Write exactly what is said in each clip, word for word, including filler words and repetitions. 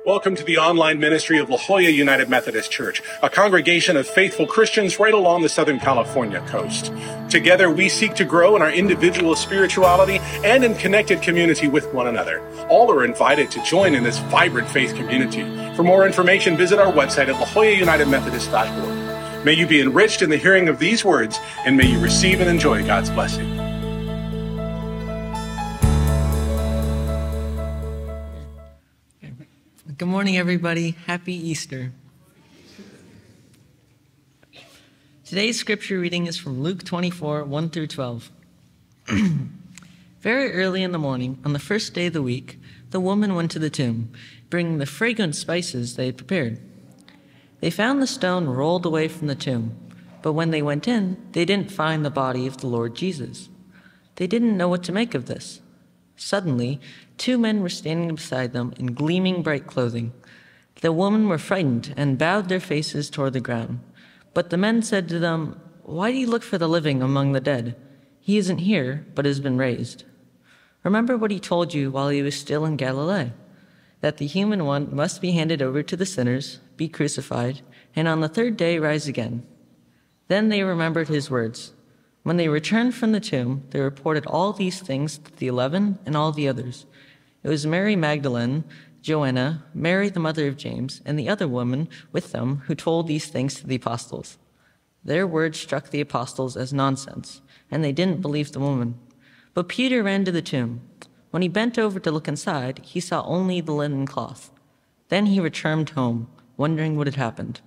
Welcome to the online ministry of La Jolla United Methodist Church, a congregation of faithful Christians right along the Southern California coast. Together, we seek to grow in our individual spirituality and in connected community with one another. All are invited to join in this vibrant faith community. For more information, visit our website at la jolla united methodist dot org. May you be enriched in the hearing of these words, and may you receive and enjoy God's blessing. Good morning, everybody. Happy Easter. Today's scripture reading is from Luke twenty-four, one through twelve. Very early in the morning, on the first day of the week, the woman went to the tomb, bringing the fragrant spices they had prepared. They found the stone rolled away from the tomb, but when they went in, they didn't find the body of the Lord Jesus. They didn't know what to make of this. Suddenly, two men were standing beside them in gleaming bright clothing. The women were frightened and bowed their faces toward the ground. But the men said to them, "Why do you look for the living among the dead? He isn't here, but has been raised. Remember what he told you while he was still in Galilee, that the human one must be handed over to the sinners, be crucified, and on the third day rise again." Then they remembered his words. When they returned from the tomb, they reported all these things to the eleven and all the others. It was Mary Magdalene, Joanna, Mary the mother of James, and the other woman with them who told these things to the apostles. Their words struck the apostles as nonsense, and they didn't believe the woman. But Peter ran to the tomb. When he bent over to look inside, he saw only the linen cloth. Then he returned home, wondering what had happened.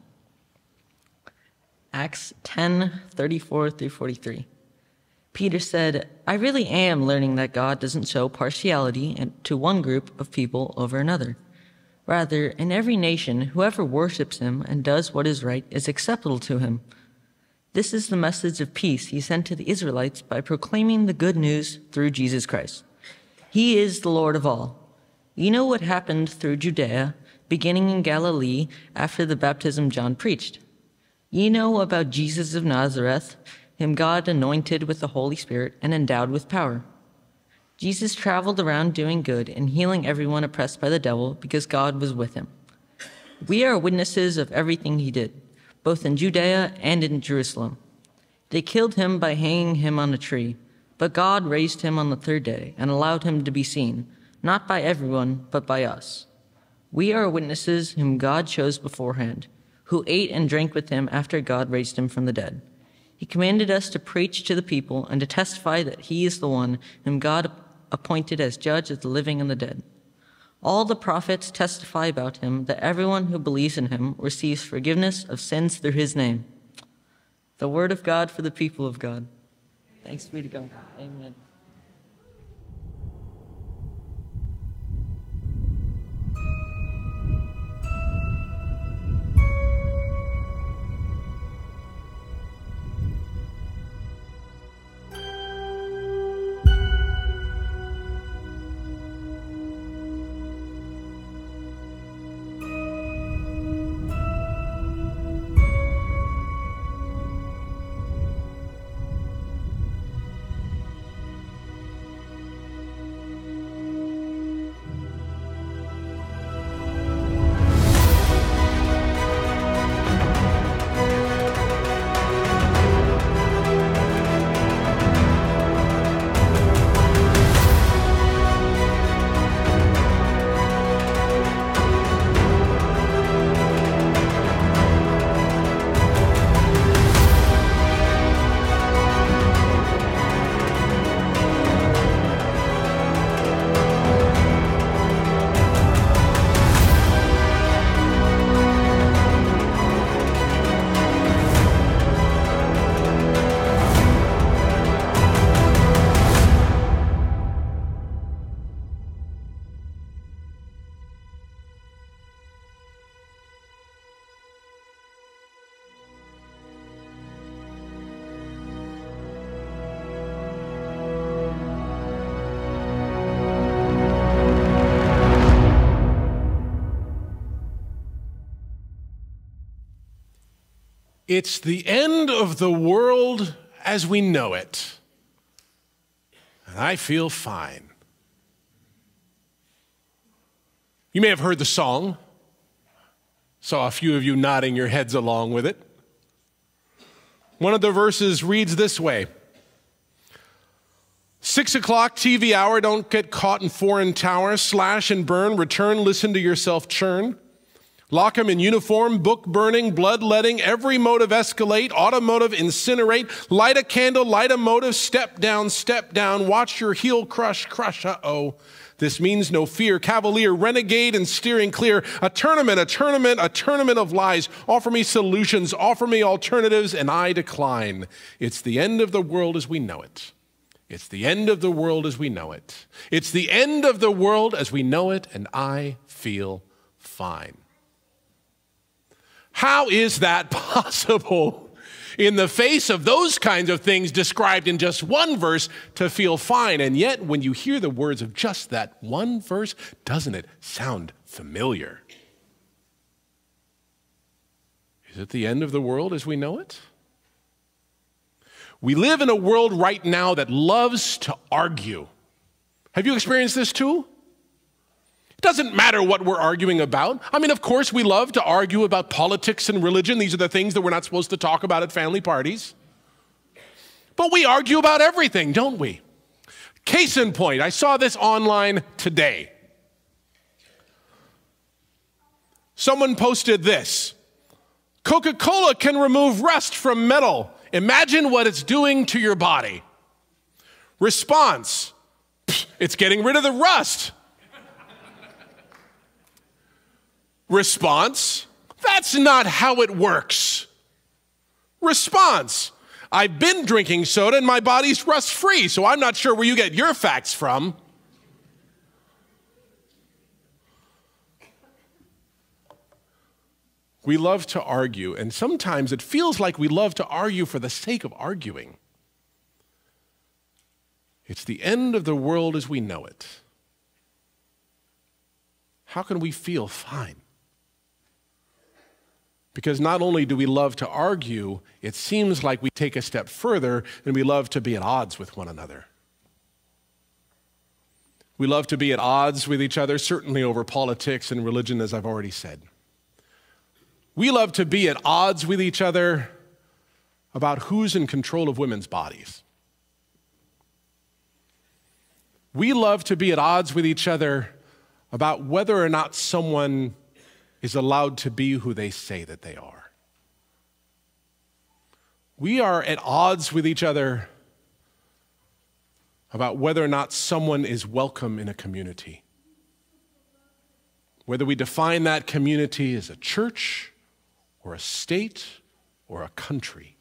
Acts ten, thirty-four through forty-three. Peter said, "I really am learning that God doesn't show partiality to one group of people over another. Rather, in every nation, whoever worships him and does what is right is acceptable to him. This is the message of peace he sent to the Israelites by proclaiming the good news through Jesus Christ. He is the Lord of all. You know what happened through Judea, beginning in Galilee after the baptism John preached. You know about Jesus of Nazareth, him God anointed with the Holy Spirit and endowed with power. Jesus traveled around doing good and healing everyone oppressed by the devil because God was with him. We are witnesses of everything he did, both in Judea and in Jerusalem. They killed him by hanging him on a tree, but God raised him on the third day and allowed him to be seen, not by everyone, but by us. We are witnesses whom God chose beforehand, who ate and drank with him after God raised him from the dead. He commanded us to preach to the people and to testify that he is the one whom God appointed as judge of the living and the dead. All the prophets testify about him that everyone who believes in him receives forgiveness of sins through his name." The word of God for the people of God. Thanks be to God. Amen. It's the end of the world as we know it. And I feel fine. You may have heard the song, Saw a few of you nodding your heads along with it. One of the verses reads this way. Six o'clock T V hour, don't get caught in foreign tower, slash and burn, return, listen to yourself churn. Lock 'em in uniform, book burning, bloodletting, every motive escalate, automotive incinerate, light a candle, light a motive, step down, step down, watch your heel crush, crush, uh-oh. This means no fear, cavalier, renegade, and steering clear. A tournament, a tournament, a tournament of lies. Offer me solutions, offer me alternatives, and I decline. It's the end of the world as we know it. It's the end of the world as we know it. It's the end of the world as we know it, and I feel fine. How is that possible in the face of those kinds of things described in just one verse to feel fine? And yet, when you hear the words of just that one verse, doesn't it sound familiar? Is it the end of the world as we know it? We live in a world right now that loves to argue. Have you experienced this too? It doesn't matter what we're arguing about. I mean, of course, we love to argue about politics and religion. These are the things that we're not supposed to talk about at family parties. But we argue about everything, don't we? Case in point, I saw this online today. Someone posted this. Coca-Cola can remove rust from metal. Imagine what it's doing to your body. Response, it's getting rid of the rust. Response, that's not how it works. Response, I've been drinking soda and my body's rust-free, so I'm not sure where you get your facts from. We love to argue, and sometimes it feels like we love to argue for the sake of arguing. It's the end of the world as we know it. How can we feel fine? Because not only do we love to argue, it seems like we take a step further and we love to be at odds with one another. We love to be at odds with each other, certainly over politics and religion, as I've already said. We love to be at odds with each other about who's in control of women's bodies. We love to be at odds with each other about whether or not someone is allowed to be who they say that they are. We are at odds with each other about whether or not someone is welcome in a community. Whether we define that community as a church or a state or a country.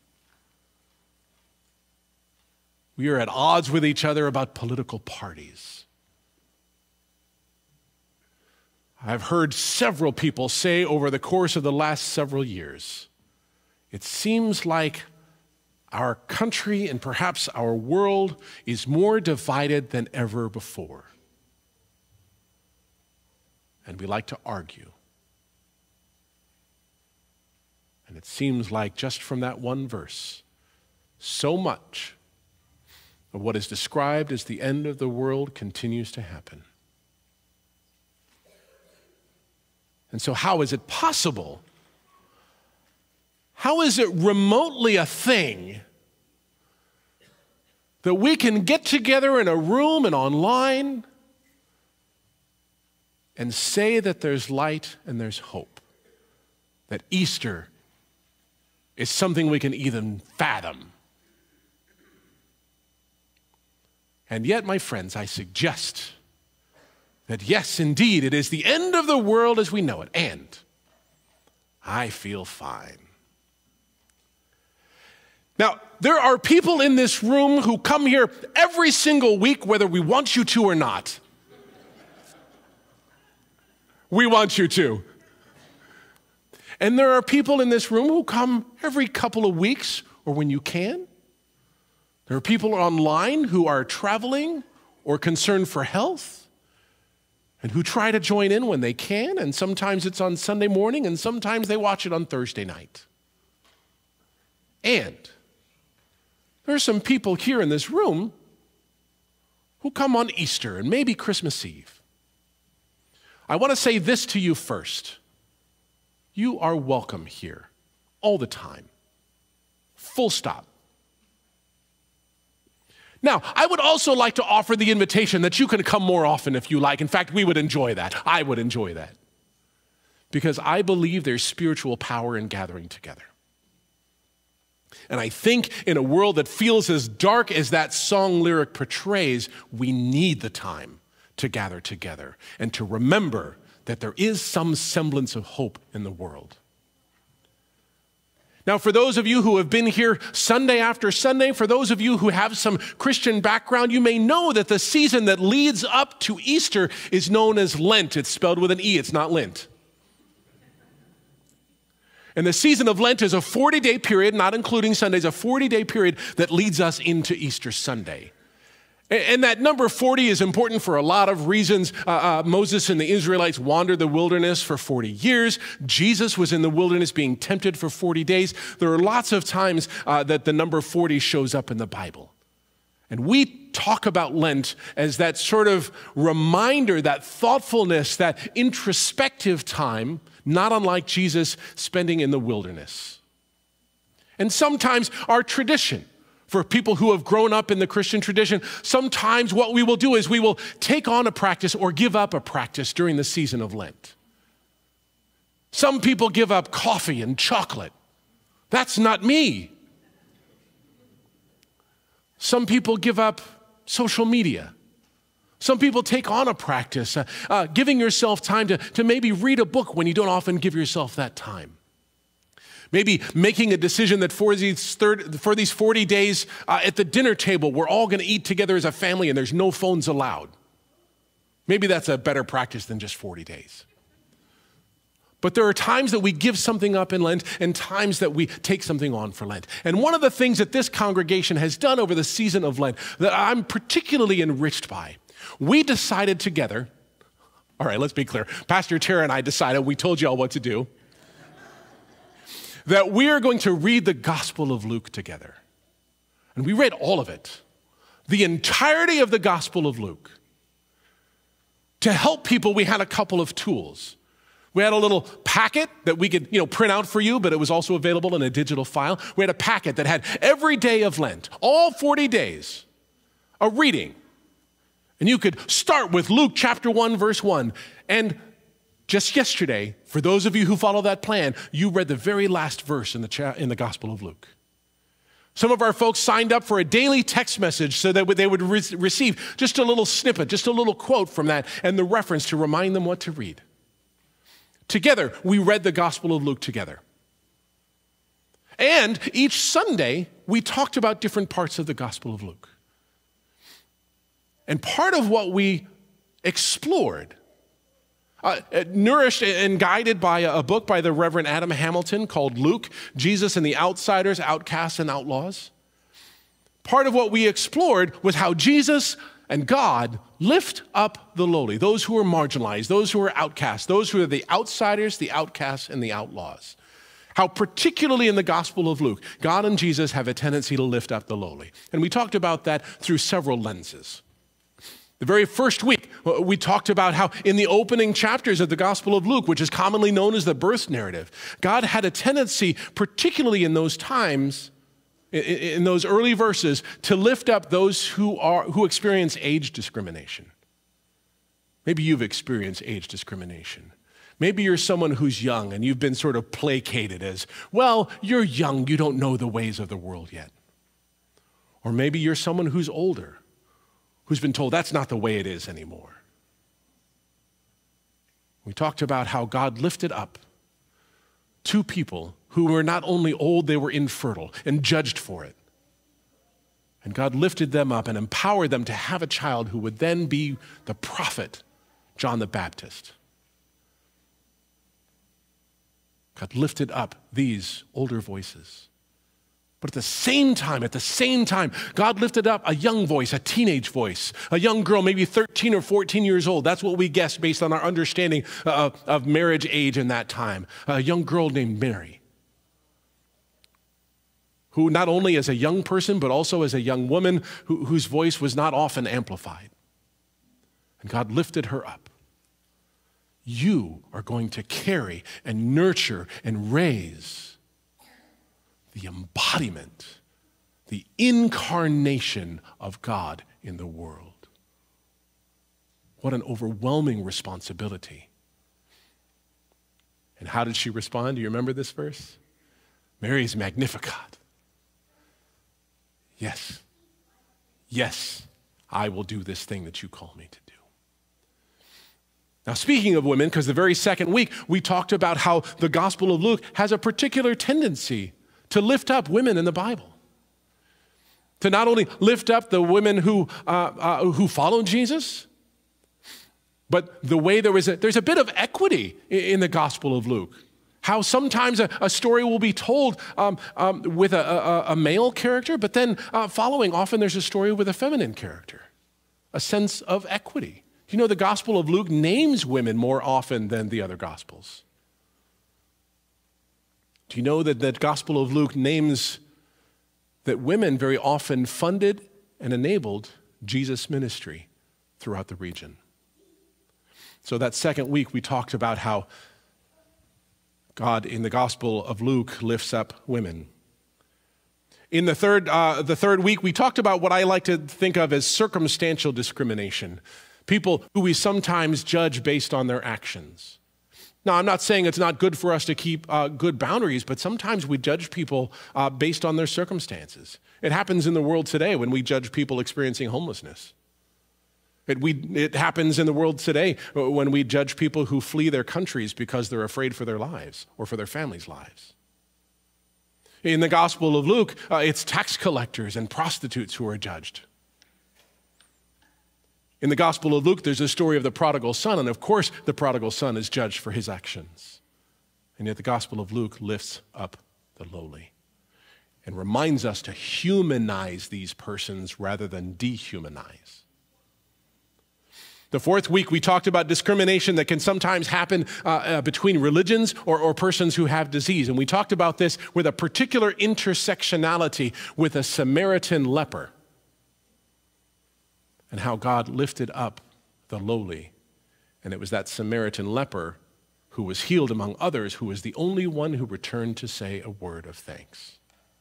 We are at odds with each other about political parties. I've heard several people say over the course of the last several years, it seems like our country and perhaps our world is more divided than ever before. And we like to argue. And it seems like just from that one verse, so much of what is described as the end of the world continues to happen. And so how is it possible? How is it remotely a thing that we can get together in a room and online and say that there's light and there's hope? That Easter is something we can even fathom. And yet, my friends, I suggest that yes, indeed, it is the end of the world as we know it, and I feel fine. Now, there are people in this room who come here every single week, whether we want you to or not. We want you to. And there are people in this room who come every couple of weeks or when you can. There are people online who are traveling or concerned for health and who try to join in when they can, and sometimes it's on Sunday morning, and sometimes they watch it on Thursday night. And there are some people here in this room who come on Easter and maybe Christmas Eve. I want to say this to you first. you are welcome here all the time. Full stop. Now, I would also like to offer the invitation that you can come more often if you like. In fact, we would enjoy that. I would enjoy that. Because I believe there's spiritual power in gathering together. And I think in a world that feels as dark as that song lyric portrays, we need the time to gather together and to remember that there is some semblance of hope in the world. Now, for those of you who have been here Sunday after Sunday, for those of you who have some Christian background, you may know that the season that leads up to Easter is known as Lent. It's spelled with an E, it's not Lent. And the season of Lent is a forty-day period, not including Sundays, a forty-day period that leads us into Easter Sunday. And that number forty is important for a lot of reasons. Uh, uh, Moses and the Israelites wandered the wilderness for forty years. Jesus was in the wilderness being tempted for forty days. There are lots of times uh, that the number forty shows up in the Bible. And we talk about Lent as that sort of reminder, that thoughtfulness, that introspective time, not unlike Jesus spending in the wilderness. And sometimes our tradition, for people who have grown up in the Christian tradition, sometimes what we will do is we will take on a practice or give up a practice during the season of Lent. Some people give up coffee and chocolate. That's not me. Some people give up social media. Some people take on a practice, uh, uh, giving yourself time to, to maybe read a book when you don't often give yourself that time. Maybe making a decision that for these, third, for these forty days uh, at the dinner table, we're all going to eat together as a family and there's no phones allowed. Maybe that's a better practice than just forty days. But there are times that we give something up in Lent and times that we take something on for Lent. And one of the things that this congregation has done over the season of Lent that I'm particularly enriched by, we decided together, all right, let's be clear. Pastor Tara and I decided, we told you all what to do, that we are going to read the Gospel of Luke together. And we read all of it, the entirety of the Gospel of Luke. To help people, we had a couple of tools. We had a little packet that we could, you know, print out for you, but it was also available in a digital file. We had a packet that had every day of Lent, all forty days, a reading. And you could start with Luke chapter one, verse one, and just yesterday, for those of you who follow that plan, you read the very last verse in the, cha- in the Gospel of Luke. Some of our folks signed up for a daily text message so that they would re- receive just a little snippet, just a little quote from that, and the reference to remind them what to read. Together, we read the Gospel of Luke together. And each Sunday, we talked about different parts of the Gospel of Luke. And part of what we explored Uh, nourished and guided by a book by the Reverend Adam Hamilton called Luke, Jesus and the Outsiders, Outcasts and Outlaws. Part of what we explored was how Jesus and God lift up the lowly, those who are marginalized, those who are outcasts, those who are the outsiders, the outcasts, and the outlaws. How particularly in the Gospel of Luke, God and Jesus have a tendency to lift up the lowly. And we talked about that through several lenses. The very first week, we talked about how in the opening chapters of the Gospel of Luke, which is commonly known as the birth narrative, God had a tendency, particularly in those times, in those early verses, to lift up those who are who experience age discrimination. Maybe you've experienced age discrimination. Maybe you're someone who's young and you've been sort of placated as, well, you're young, you don't know the ways of the world yet. Or maybe you're someone who's older, who's been told that's not the way it is anymore. We talked about how God lifted up two people who were not only old, they were infertile and judged for it. And God lifted them up and empowered them to have a child who would then be the prophet, John the Baptist. God lifted up these older voices. But at the same time, at the same time, God lifted up a young voice, a teenage voice, a young girl, maybe thirteen or fourteen years old. That's what we guess based on our understanding of, of marriage age in that time. A young girl named Mary, who not only as a young person, but also as a young woman who, whose voice was not often amplified. And God lifted her up. you are going to carry and nurture and raise the embodiment, the incarnation of God in the world. What an overwhelming responsibility. And how did she respond? Do you remember this verse? Mary's Magnificat. Yes, yes, I will do this thing that you call me to do. Now, speaking of women, because the very second week we talked about how the Gospel of Luke has a particular tendency to lift up women in the Bible. To not only lift up the women who, uh, uh, who followed Jesus, but the way there is a, there's a bit of equity in the Gospel of Luke. How sometimes a, a story will be told um, um, with a, a, a male character, but then uh, following, often there's a story with a feminine character. A sense of equity. You know, the Gospel of Luke names women more often than the other Gospels. Do you know that the Gospel of Luke names that women very often funded and enabled Jesus' ministry throughout the region? So that second week we talked about how God in the Gospel of Luke lifts up women. In the third, uh, the third week, we talked about what I like to think of as circumstantial discrimination. People who we sometimes judge based on their actions. Now, I'm not saying it's not good for us to keep uh, good boundaries, but sometimes we judge people uh, based on their circumstances. It happens in the world today when we judge people experiencing homelessness. It, we, it happens in the world today when we judge people who flee their countries because they're afraid for their lives or for their families' lives. In the Gospel of Luke, uh, it's tax collectors and prostitutes who are judged. In the Gospel of Luke, there's a story of the prodigal son, and of course, the prodigal son is judged for his actions. And yet the Gospel of Luke lifts up the lowly and reminds us to humanize these persons rather than dehumanize. The fourth week, we talked about discrimination that can sometimes happen uh, uh, between religions or, or persons who have disease. And we talked about this with a particular intersectionality with a Samaritan leper and how God lifted up the lowly. And it was that Samaritan leper who was healed among others, who was the only one who returned to say a word of thanks.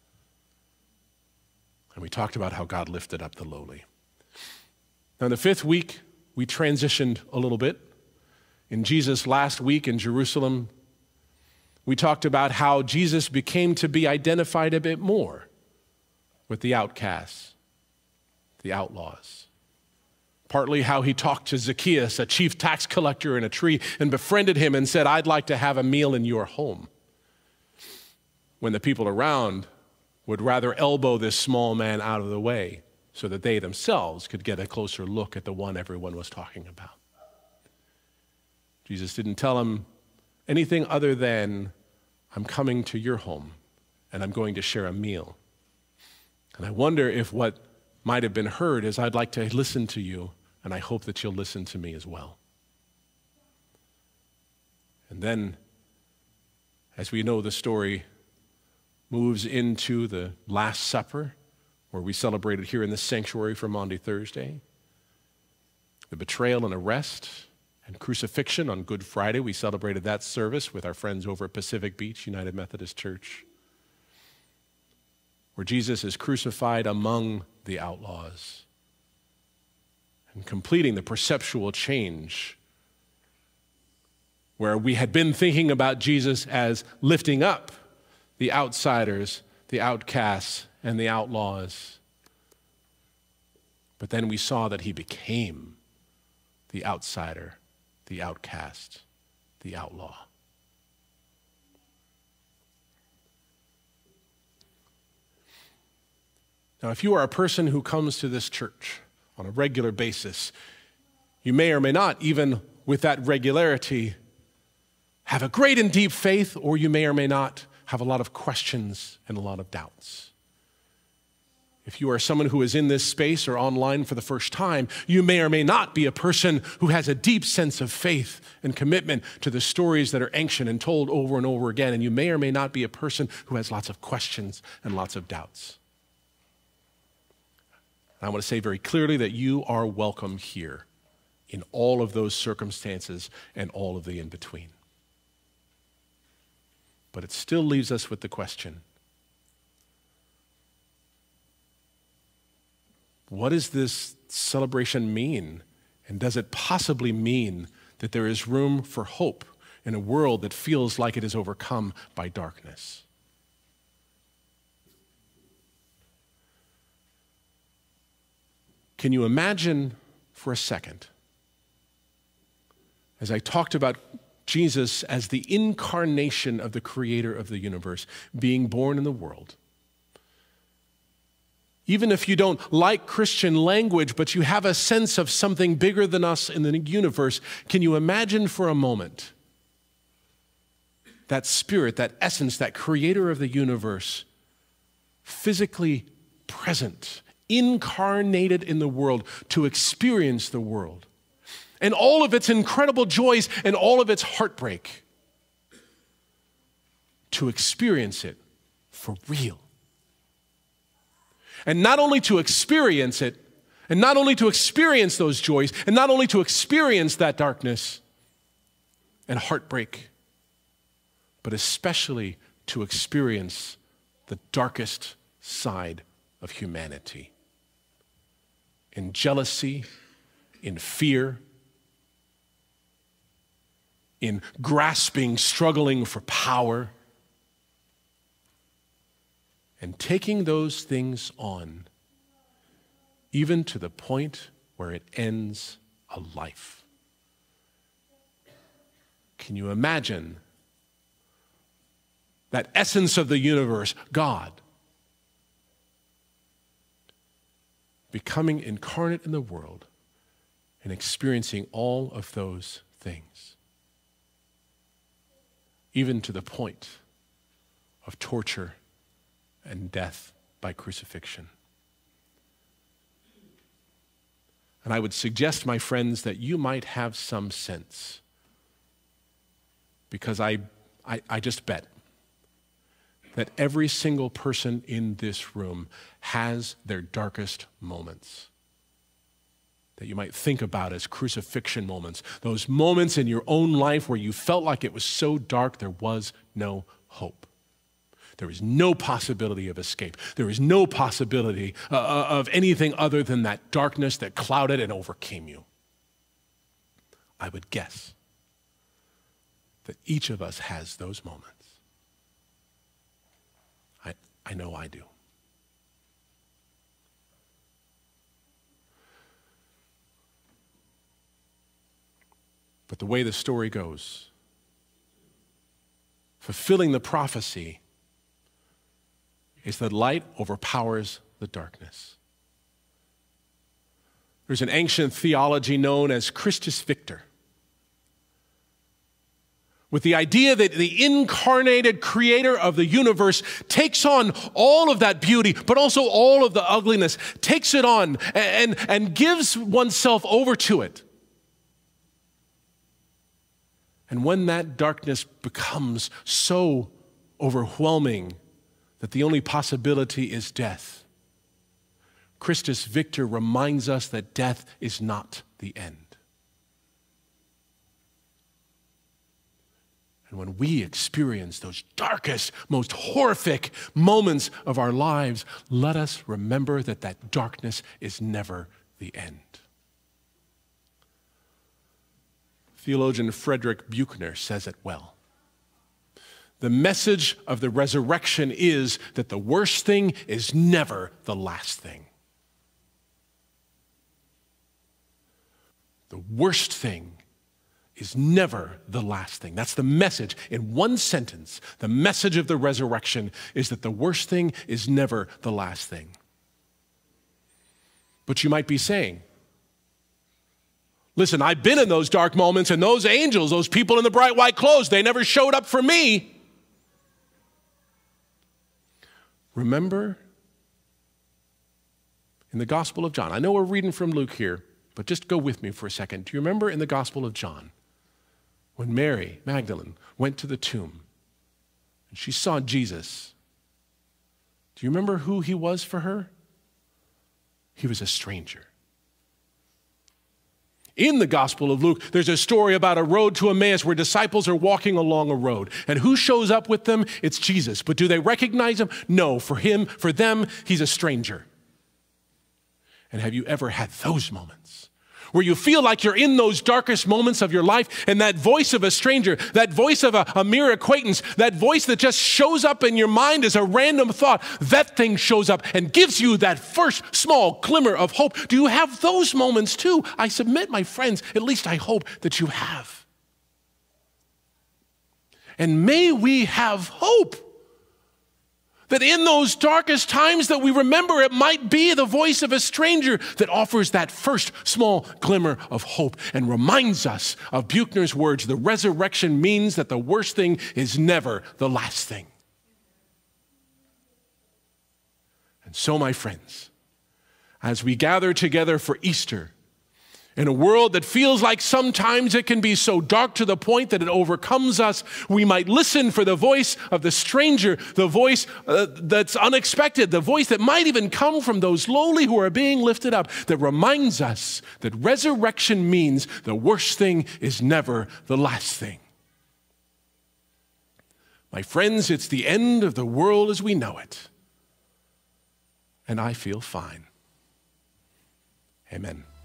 And we talked about how God lifted up the lowly. Now, in the fifth week, we transitioned a little bit. In Jesus' last week in Jerusalem, we talked about how Jesus became to be identified a bit more with the outcasts, the outlaws. Partly how he talked to Zacchaeus, a chief tax collector in a tree, and befriended him and said, "I'd like to have a meal in your home." When the people around would rather elbow this small man out of the way so that they themselves could get a closer look at the one everyone was talking about. Jesus didn't tell him anything other than, "I'm coming to your home and I'm going to share a meal." And I wonder if what might have been heard is, "I'd like to listen to you and I hope that you'll listen to me as well." And then, as we know, the story moves into the Last Supper, where we celebrated here in the sanctuary for Maundy Thursday. The betrayal and arrest and crucifixion on Good Friday. We celebrated that service with our friends over at Pacific Beach United Methodist Church, where Jesus is crucified among the outlaws and completing the perceptual change where we had been thinking about Jesus as lifting up the outsiders, the outcasts, and the outlaws. But then we saw that he became the outsider, the outcast, the outlaw. Now, if you are a person who comes to this church on a regular basis, you may or may not, even with that regularity, have a great and deep faith, or you may or may not have a lot of questions and a lot of doubts. If you are someone who is in this space or online for the first time, you may or may not be a person who has a deep sense of faith and commitment to the stories that are ancient and told over and over again, and you may or may not be a person who has lots of questions and lots of doubts. And I want to say very clearly that you are welcome here in all of those circumstances and all of the in-between. But it still leaves us with the question, what does this celebration mean? And does it possibly mean that there is room for hope in a world that feels like it is overcome by darkness? Can you imagine for a second, as I talked about Jesus as the incarnation of the creator of the universe, being born in the world, even if you don't like Christian language, but you have a sense of something bigger than us in the universe, can you imagine for a moment that spirit, that essence, that creator of the universe, physically present, incarnated in the world to experience the world and all of its incredible joys and all of its heartbreak, to experience it for real? And not only to experience it, and not only to experience those joys, and not only to experience that darkness and heartbreak, but especially to experience the darkest side of humanity. In jealousy, in fear, in grasping, struggling for power, and taking those things on, even to the point where it ends a life. Can you imagine that essence of the universe, God, becoming incarnate in the world and experiencing all of those things, even to the point of torture and death by crucifixion? And I would suggest, my friends, that you might have some sense, because I, I, I just bet that every single person in this room has their darkest moments that you might think about as crucifixion moments, those moments in your own life where you felt like it was so dark there was no hope. There is no possibility of escape. There is no possibility uh, of anything other than that darkness that clouded and overcame you. I would guess that each of us has those moments. I, I know I do. But the way the story goes, fulfilling the prophecy, is that light overpowers the darkness. There's an ancient theology known as Christus Victor, with the idea that the incarnated creator of the universe takes on all of that beauty, but also all of the ugliness, takes it on and, and, and gives oneself over to it. And when that darkness becomes so overwhelming that the only possibility is death, Christus Victor reminds us that death is not the end. And when we experience those darkest, most horrific moments of our lives, let us remember that that darkness is never the end. Theologian Frederick Buechner says it well. The message of the resurrection is that the worst thing is never the last thing. The worst thing is never the last thing. That's the message. In one sentence, the message of the resurrection is that the worst thing is never the last thing. But you might be saying, listen, I've been in those dark moments, and those angels, those people in the bright white clothes, they never showed up for me. Remember in the Gospel of John, I know we're reading from Luke here, but just go with me for a second. Do you remember in the Gospel of John when Mary Magdalene went to the tomb and she saw Jesus? Do you remember who he was for her? He was a stranger. In the Gospel of Luke, there's a story about a road to Emmaus where disciples are walking along a road. And who shows up with them? It's Jesus. But do they recognize him? No. For him, for them, he's a stranger. And have you ever had those moments where you feel like you're in those darkest moments of your life, and that voice of a stranger, that voice of a, a mere acquaintance, that voice that just shows up in your mind as a random thought, that thing shows up and gives you that first small glimmer of hope? Do you have those moments too? I submit, my friends, at least I hope that you have. And may we have hope that in those darkest times that we remember it might be the voice of a stranger that offers that first small glimmer of hope and reminds us of Buechner's words, the resurrection means that the worst thing is never the last thing. And so, my friends, as we gather together for Easter, in a world that feels like sometimes it can be so dark to the point that it overcomes us, we might listen for the voice of the stranger, the voice uh, that's unexpected, the voice that might even come from those lowly who are being lifted up, that reminds us that resurrection means the worst thing is never the last thing. My friends, it's the end of the world as we know it, and I feel fine. Amen.